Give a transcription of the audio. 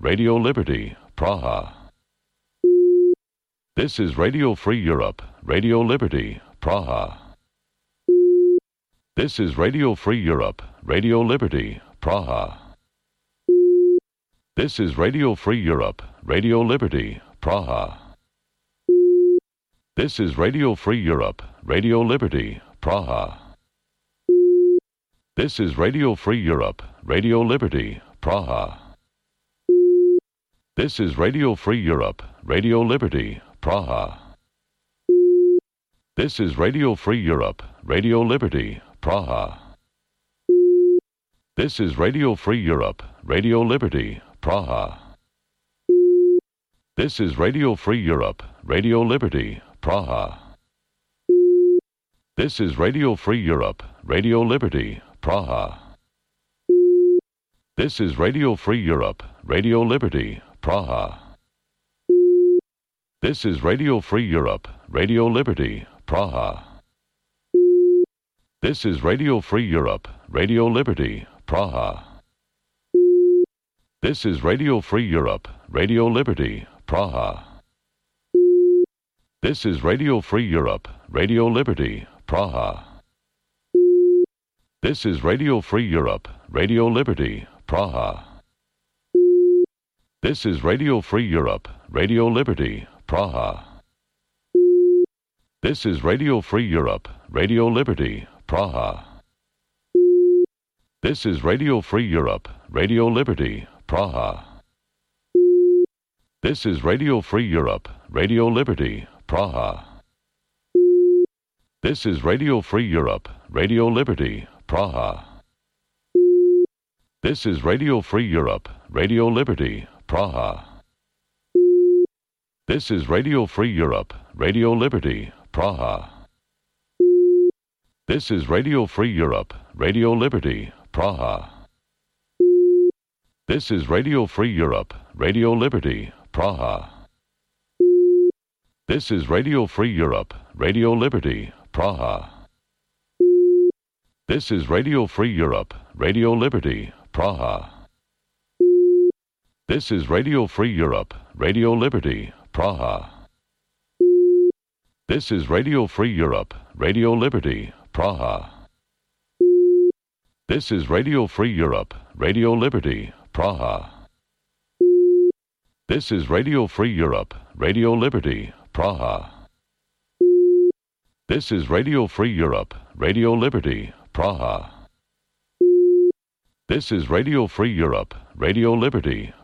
Radio Liberty, Praha. This is Radio Free Europe, Radio Liberty, Praha. This is Radio Free Europe, Radio Liberty, Praha. This is Radio Free Europe, Radio Liberty, Praha. This is Radio Free Europe, Radio Liberty, Praha. This is Radio Free Europe, Radio Liberty, Praha. This is Radio Free Europe, Radio Liberty, Praha. This is Radio Free Europe, Radio Liberty, Praha. This is Radio Free Europe, Radio Liberty, Praha. This is Radio Free Europe, Radio Liberty, Praha. This is Radio Free Europe, Radio Liberty, Praha. This is Radio Free Europe, Radio Liberty, Praha. This is Radio Free Europe, Radio Liberty, Praha. This is Radio Free Europe, Radio Liberty, Praha. This is Radio Free Europe, Radio Liberty, Praha. This is Radio Free Europe, Radio Liberty, Praha. This is Radio Free Europe, Radio Liberty, Praha. This is Radio Free Europe, Radio Liberty, Praha. This is Radio Free Europe, Radio Liberty, Praha. This is Radio Free Europe, Radio Liberty, Praha. This is Radio Free Europe, Radio Liberty, Praha. This is Radio Free Europe, Radio Liberty, Praha. This is Radio Free Europe, Radio Liberty, Praha. This is Radio Free Europe, Radio Liberty, Praha. This is Radio Free Europe, Radio Liberty, Praha. This is Radio Free Europe, Radio Liberty, Praha. This is Radio Free Europe, Radio Liberty, Praha. This is Radio Free Europe, Radio Liberty, Praha. This is Radio Free Europe, Radio Liberty, Praha. This is Radio Free Europe, Radio Liberty, Praha. This is Radio Free Europe, Radio Liberty, Praha. This is Radio Free Europe, Radio Liberty, Praha. This is Radio Free Europe, Radio Liberty, Praha. This is Radio Free Europe, Radio Liberty,